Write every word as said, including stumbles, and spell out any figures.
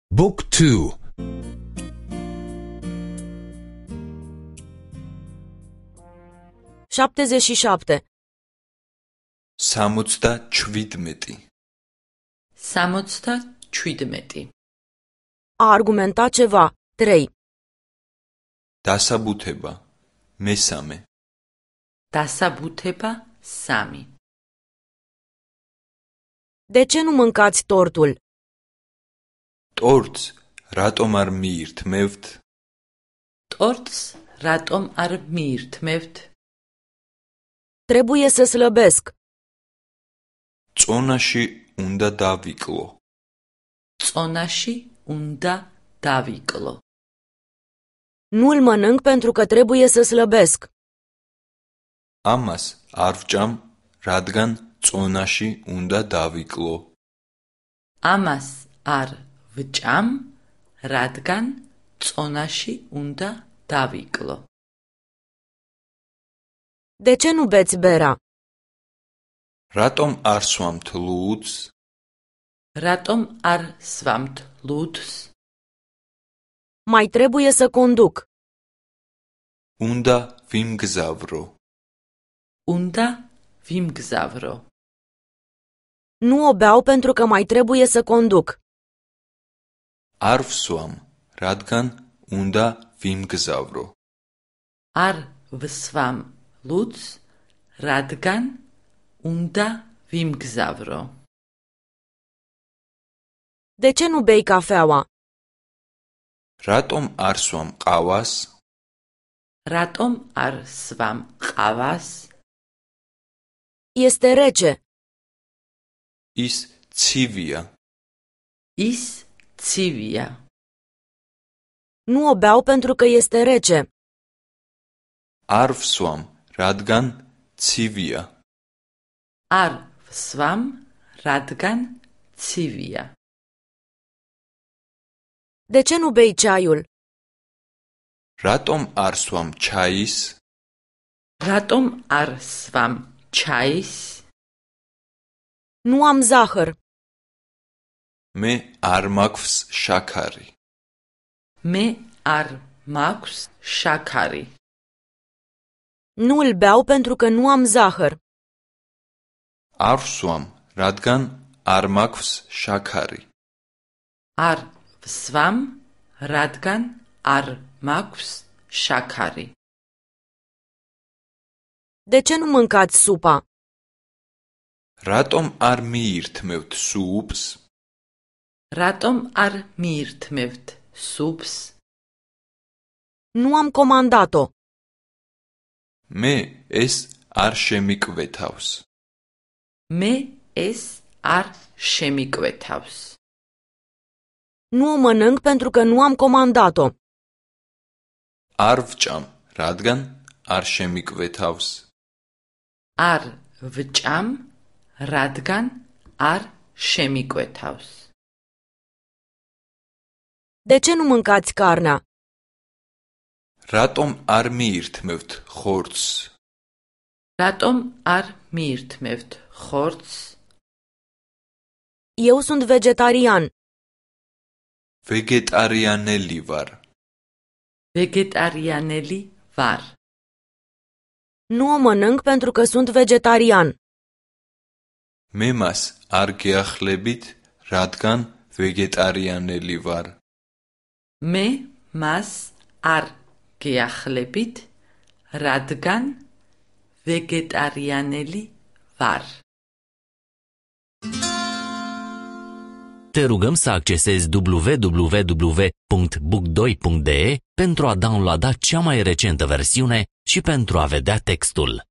Book two. șaptezeci și șapte. სამოცდა შვიდმეტი. სამოცდა შვიდმეტი. A argumenta ceva. trei. დასაბუთება მესამე. დასაბუთება სამი. De ce nu mâncați tortul? ტორტს რატომ არ მიირთმევთ? ტორტს რატომ არ მიირთმევთ? Trebuie să slăbesc. წონაში უნდა დავიკლო. წონაში უნდა დავიკლო. Nu-l mănânc pentru că trebuie să slăbesc. ამას არ ვჭამ, რადგან წონაში უნდა დავიკლო. ამას არ ვჭამ, რადგან წონაში უნდა დავიკლო. De ce nu beți berea? რატომ არ სვამთ ლუდს? რატომ არ სვამთ ლუდს? Mai trebuie să conduc. უნდა ვიმგზავრო. უნდა ვიმგზავრო. Nu o beau pentru că mai trebuie să conduc. არ ვსვამ, რადგან უნდა ვიმგზავრო. არ ვსვამ ლუდს, რადგან უნდა ვიმგზავრო. De ce nu bei cafeaua? რატომ არ სვამ ყავას? რატომ არ სვამ ყავას? Este rece. ის ცივია. ის ცივია. Nu o beau pentru că este rece. არ ვსვამ, რადგან ცივია. არ ვსვამ, რადგან ცივია. De ce nu bei ceaiul? რატომ არ სვამ ჩაის? რატომ არ სვამ ჩაის? Nu am zahăr. მე არ მაქვს შაქარი. მე არ მაქვს შაქარი. Nu îl beau pentru că nu am zahăr. არ ვსვამ, რადგან არ მაქვს შაქარი. არ ვსვამ, რადგან არ მაქვს შაქარი. De ce nu mâncați supa? რატომ არ მიირთმევთ სუპს? რატომ არ მიირთმევთ სუპს? Nu am comandat-o. მე ეს არ შემიკვეთავს. მე ეს არ შემიკვეთავს. Nu o mănânc pentru că nu am comandat-o. არ ვჭამ, რადგან არ შემიკვეთავს. არ ვჭამ, რადგან არ შემიკვეთავს. De ce nu mâncați carnea? რატომ არ მიირთმევთ ხორცს? რატომ არ მიირთმევთ ხორცს? Eu sunt vegetarian. ვეგეტარიანელი ვარ. ვეგეტარიანელი ვარ. Nu o mănânc pentru că sunt vegetarian. მე მას არ გეახლებით, რადგან ვეგეტარიანელი ვარ. მე მას არ გეახლებით, რადგან ვეგეტარიანელი ვარ. Te rugăm să accesezi w w w punct book doi punct d e pentru a downloada cea mai recentă versiune și pentru a vedea textul.